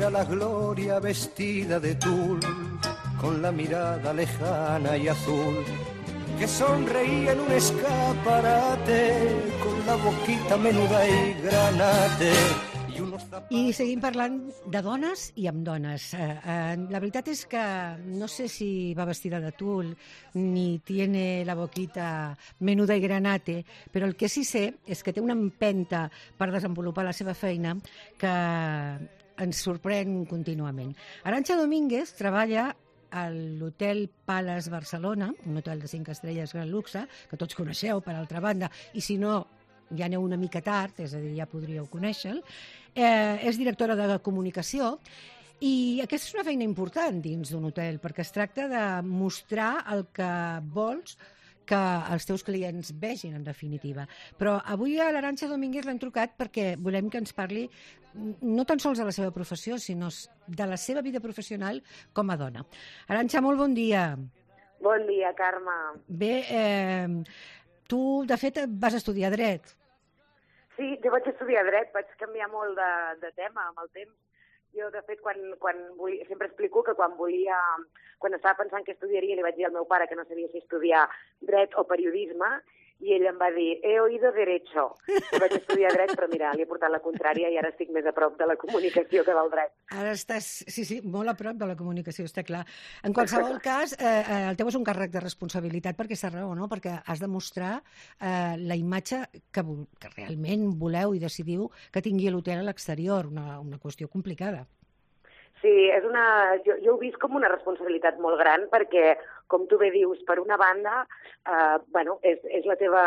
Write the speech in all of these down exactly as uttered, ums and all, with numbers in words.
era la gloria vestida de tul, con la mirada lejana y azul, que sonreía en un escaparate, con la boquita menuda y granate. I seguim parlant de dones i amb dones. Eh, eh, la veritat és que no sé si va vestida de tul ni tiene la boquita menuda i granate, però el que sí sé és que té una empenta per desenvolupar la seva feina que ens sorprèn contínuament. Arantxa Domínguez treballa a l'Hotel Palace Barcelona, un hotel de cinc estrelles gran luxe, que tots coneixeu, per altra banda, i si no, ja aneu una mica tard, és a dir, ja podríeu conèixer-lo. Eh, és directora de comunicació i aquesta és una feina important dins d'un hotel, perquè es tracta de mostrar el que vols que els teus clients vegin, en definitiva. Però avui a l'Arantxa Domínguez l'hem trucat perquè volem que ens parli no tan sols de la seva professió, sinó de la seva vida professional com a dona. Arantxa, molt bon dia. Bon dia, Carme. Bé, eh, tu, de fet, vas estudiar dret. Sí, jo vaig estudiar dret, vaig canviar molt de, de tema amb el temps. Jo, de fet, quan, quan volia, sempre explico que quan volia, quan estava pensant què estudiaria, li vaig dir al meu pare que no sabia si estudiar dret o periodisme, i ell em va dir, he oído derecho. Jo vaig estudiar dret, però mira, li he portat la contrària i ara estic més a prop de la comunicació que del dret. Ara estàs, sí, sí, molt a prop de la comunicació, està clar. En qualsevol cas, eh, el teu és un càrrec de responsabilitat per aquesta raó, no? Perquè has de mostrar eh, la imatge que, que realment voleu i decidiu que tingui l'hotel a l'exterior, una, una qüestió complicada. Sí, és una, jo, jo ho he vist com una responsabilitat molt gran perquè, com tu bé dius, per una banda, eh, bueno, és, és la teva...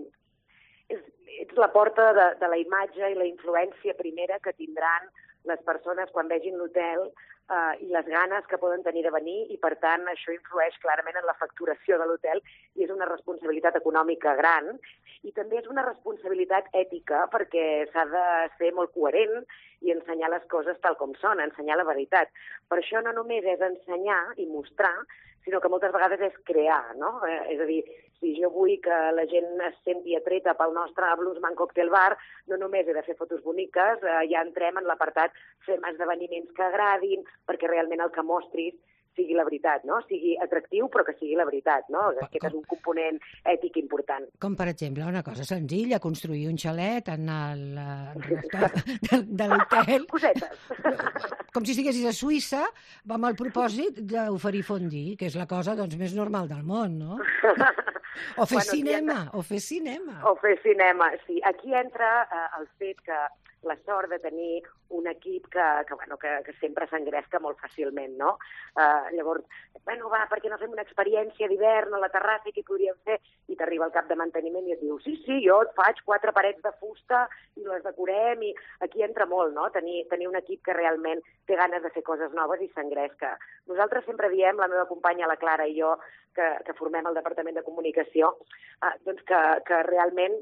És, ets la porta de, de la imatge i la influència primera que tindran les persones quan vegin l'hotel eh, i les ganes que poden tenir de venir i, per tant, això influeix clarament en la facturació de l'hotel i és una responsabilitat econòmica gran i també és una responsabilitat ètica perquè s'ha de ser molt coherent i ensenyar les coses tal com són, ensenyar la veritat. Per això no només és ensenyar i mostrar, sinó que moltes vegades és crear, no? Eh, és a dir, si jo vull que la gent es senti atreta pel nostre Bluesman Cocktail Bar, no només he de fer fotos boniques, eh, ja entrem en l'apartat fem esdeveniments que agradin, perquè realment el que mostris sigui la veritat, no? Sigui atractiu, però que sigui la veritat, no? Aquest és un component ètic important. Com, per exemple, una cosa senzilla, construir un xalet en el de, de l'hotel. Cosetes. Com si estiguessis a Suïssa, amb el propòsit d'oferir fondue, que és la cosa doncs, més normal del món, no? O fer bueno, cinema, sí, o fer cinema. O fer cinema, sí. Aquí entra eh, el fet que la sort de tenir un equip que, que, bueno, que, que sempre s'engresca molt fàcilment, no? Uh, llavors, bueno, va, per què no fem una experiència d'hivern a la terrassa i què podríem fer? I t'arriba el cap de manteniment i et diu, sí, sí, jo et faig quatre parets de fusta i les decorem, i aquí entra molt, no? Tenir, tenir un equip que realment té ganes de fer coses noves i s'engresca. Nosaltres sempre diem, la meva companya, la Clara i jo, que, que formem el Departament de Comunicació, uh, doncs que, que realment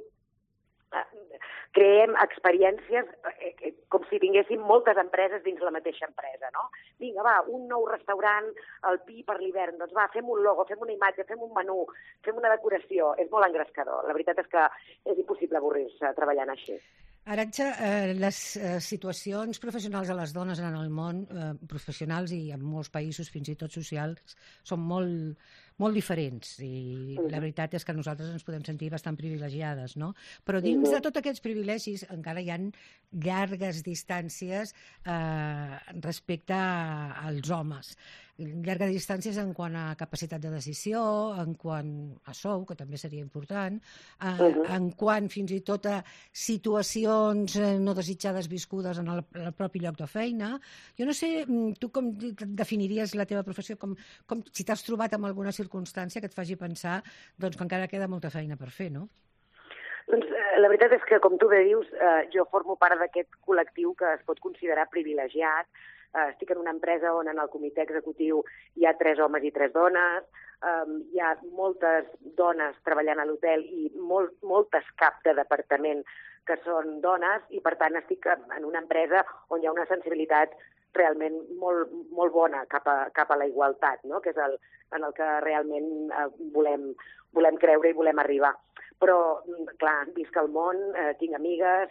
creem experiències eh, com si tinguéssim moltes empreses dins la mateixa empresa, no? Vinga, va, un nou restaurant al Pi per l'hivern, doncs va, fem un logo, fem una imatge, fem un menú, fem una decoració. És molt engrescador. La veritat és que és impossible avorrir-se treballant així. Arantxa, eh, les eh, situacions professionals de les dones en el món, eh, professionals i en molts països, fins i tot socials, són molt, molt diferents i la veritat és que nosaltres ens podem sentir bastant privilegiades, no? Però dins de tots aquests privilegis encara hi ha llargues distàncies eh, respecte als homes. Llargues distàncies en quant a capacitat de decisió, en quant a sou, que també seria important, eh, uh-huh. en quant fins i tot a situacions no desitjades viscudes en el, en el propi lloc de feina. Jo no sé, tu com definiries la teva professió, com, com si t'has trobat en alguna circumstància que et faci pensar doncs, que encara queda molta feina per fer, no? Doncs eh, la veritat és que, com tu bé dius, eh, jo formo part d'aquest col·lectiu que es pot considerar privilegiat. Uh, estic en una empresa on en el comitè executiu hi ha tres homes i tres dones, um, hi ha moltes dones treballant a l'hotel i molt, moltes cap de departament que són dones i, per tant, estic en una empresa on hi ha una sensibilitat realment molt, molt bona cap a, cap a la igualtat, no? Que és el, en el que realment uh, volem, volem creure i volem arribar. Però, clar, visc al món, eh, tinc amigues,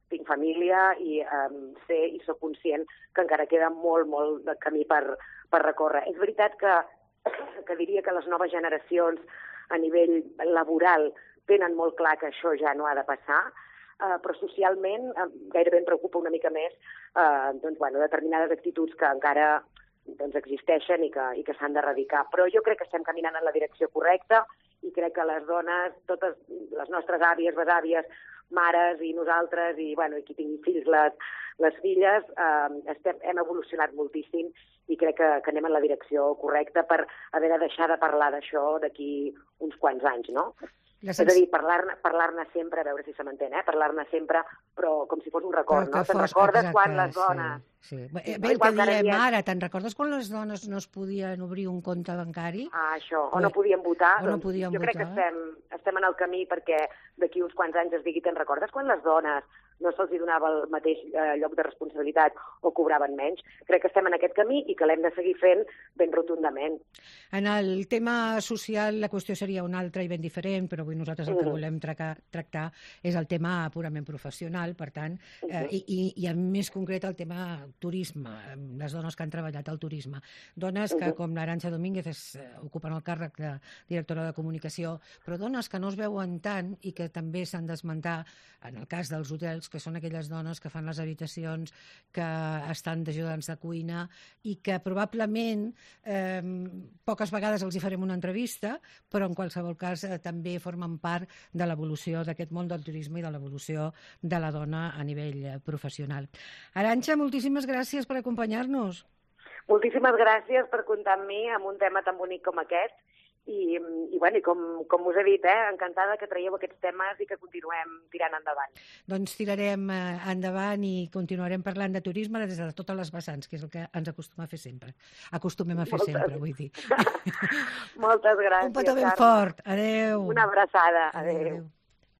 tinc família i um, sé i sóc conscient que encara queda molt, molt de camí per, per recórrer. És veritat que, que diria que les noves generacions a nivell laboral tenen molt clar que això ja no ha de passar, Uh, però socialment uh, gairebé em preocupa una mica més uh, doncs, bueno, determinades actituds que encara doncs, existeixen i que, i que s'han d'erradicar. Però jo crec que estem caminant en la direcció correcta i crec que les dones, totes les nostres àvies, besàvies, mares i nosaltres, i, bueno, i qui tingui fills, les, les filles, uh, estem, hem evolucionat moltíssim i crec que, que anem en la direcció correcta per haver de deixar de parlar d'això d'aquí uns quants anys, no? Les... És a dir, parlar-ne parlar sempre, a veure si se m'entén, eh? parlar-ne sempre, però com si fos un record, no? Te'n recordes exacte, quan les dones... Sí, sí. Bé, bé, el que diem dia... ara, te'n recordes quan les dones no es podien obrir un compte bancari? Ah, això, o no podien votar. O no doncs podien jo votar. crec que estem, estem en el camí perquè d'aquí uns quants anys es digui, te'n recordes quan les dones no se'ls donava el mateix eh, lloc de responsabilitat o cobraven menys? Crec que estem en aquest camí i que l'hem de seguir fent ben rotundament. En el tema social la qüestió seria una altra i ben diferent, però avui nosaltres el que volem tractar, tractar és el tema purament professional, per tant, eh, i, i, i en més concret el tema turisme, les dones que han treballat al turisme. Dones que, com l'Arantxa Domínguez, es, eh, ocupen el càrrec de directora de comunicació, però dones que no es veuen tant i que també s'han d'esmentar, en el cas dels hotels, que són aquelles dones que fan les habitacions, que estan d'ajudants de cuina i que probablement eh, poques vegades els hi farem una entrevista, però en qualsevol cas eh, també formen part de l'evolució d'aquest món del turisme i de l'evolució de la dona a nivell eh, professional. Arantxa, moltíssimes gràcies per acompanyar-nos. Moltíssimes gràcies per comptar amb mi en un tema tan bonic com aquest. I, i, bueno, i com, com us he dit, eh, encantada que traieu aquests temes i que continuem tirant endavant. Doncs tirarem eh, endavant i continuarem parlant de turisme des de totes les vessants, que és el que ens acostuma a fer sempre. Acostumem a fer Moltes... sempre, vull dir. Moltes gràcies, Un petó ben Carme. Fort. Adéu. Una abraçada. Adéu. Adéu. Adéu.